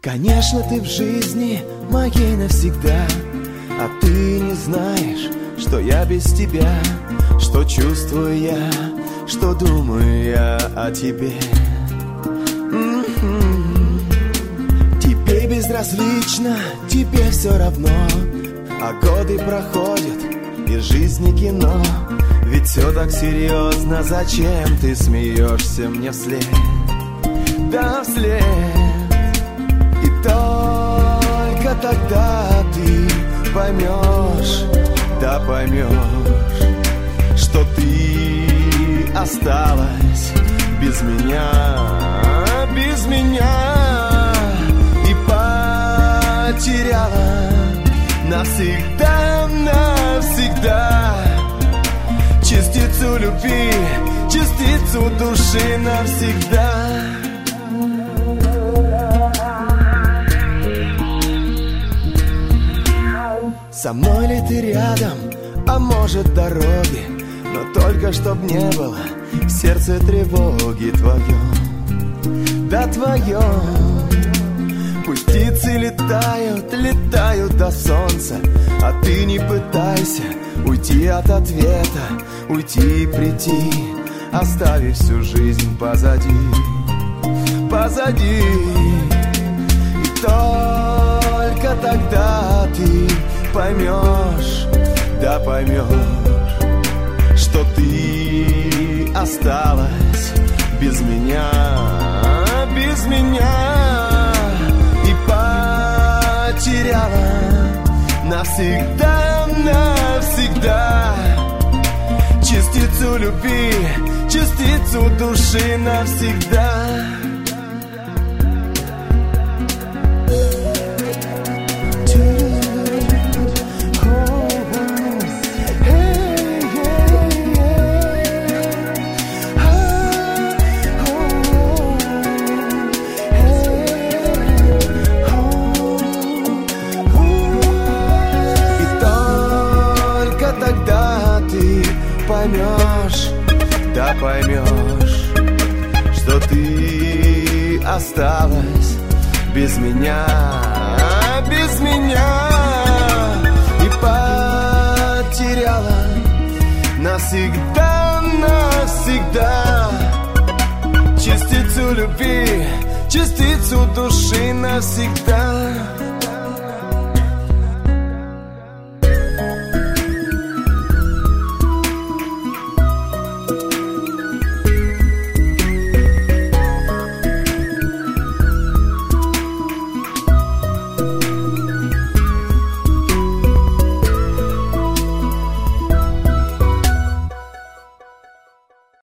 Конечно, ты в жизни моей навсегда, а ты не знаешь, что я без тебя, что чувствую я, что думаю я о тебе. Тебе безразлично, тебе все равно, а годы проходят, и жизнь кино. Ведь все так серьезно, зачем ты смеешься мне вслед? Да вслед. И только тогда ты поймешь, да поймешь, что ты осталась без меня, без меня, и потеряла навсегда, навсегда частицу любви, частицу души навсегда. Со мной ли ты рядом, а может дороги, но только чтоб не было в сердце тревоги твоем, да твоем. Пусть птицы летают, летают до солнца, а ты не пытайся уйти от ответа, уйти и прийти, оставив всю жизнь позади, позади. И только тогда ты поймешь, да поймешь, что ты осталась без меня, без меня, и потеряла навсегда, навсегда частицу любви, частицу души навсегда. Поймешь, да поймешь, что ты осталась без меня, без меня, и потеряла навсегда, навсегда частицу любви, частицу души навсегда.